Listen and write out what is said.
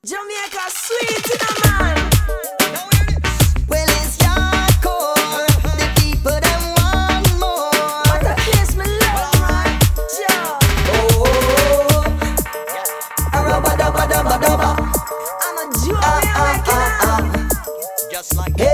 Jamaica sweet in a man. Well, it's hardcore. The people them want more. What a place me love, man. Yeah. Oh, a rubba dubba dubba dubba. I'm a Jamaican. Just like